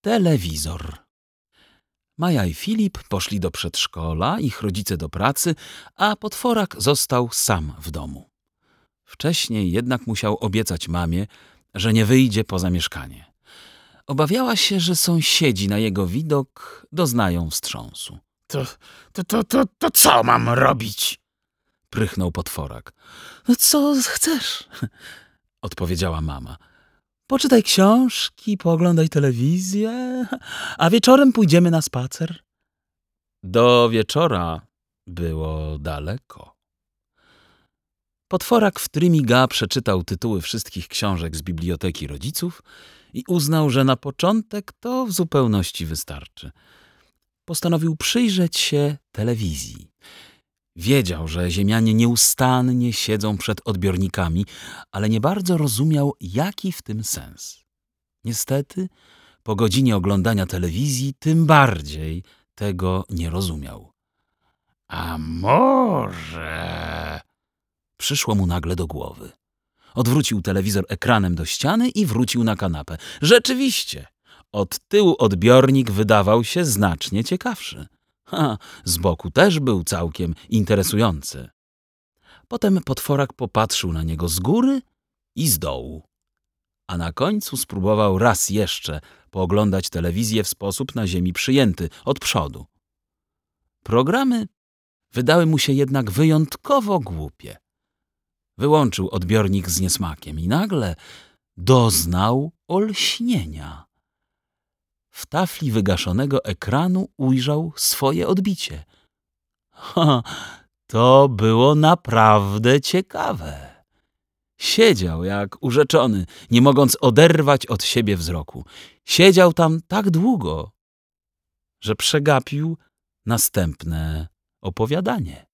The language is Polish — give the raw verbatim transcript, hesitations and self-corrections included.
Telewizor. Maja i Filip poszli do przedszkola, ich rodzice do pracy, a potworak został sam w domu. Wcześniej jednak musiał obiecać mamie, że nie wyjdzie poza mieszkanie. Obawiała się, że sąsiedzi na jego widok doznają wstrząsu. To, to, to, to, to co mam robić? Prychnął potworak. No co chcesz? Odpowiedziała mama. Poczytaj książki, pooglądaj telewizję, a wieczorem pójdziemy na spacer. Do wieczora było daleko. Potworak w trymiga przeczytał tytuły wszystkich książek z biblioteki rodziców i uznał, że na początek to w zupełności wystarczy. Postanowił przyjrzeć się telewizji. Wiedział, że ziemianie nieustannie siedzą przed odbiornikami, ale nie bardzo rozumiał, jaki w tym sens. Niestety, po godzinie oglądania telewizji tym bardziej tego nie rozumiał. A może... Przyszło mu nagle do głowy. Odwrócił telewizor ekranem do ściany i wrócił na kanapę. Rzeczywiście, od tyłu odbiornik wydawał się znacznie ciekawszy. Ha, z boku też był całkiem interesujący. Potem potworak popatrzył na niego z góry i z dołu. A na końcu spróbował raz jeszcze pooglądać telewizję w sposób na ziemi przyjęty, od przodu. Programy wydały mu się jednak wyjątkowo głupie. Wyłączył odbiornik z niesmakiem i nagle doznał olśnienia. W tafli wygaszonego ekranu ujrzał swoje odbicie. Ha, to było naprawdę ciekawe. Siedział jak urzeczony, nie mogąc oderwać od siebie wzroku. Siedział tam tak długo, że przegapił następne opowiadanie.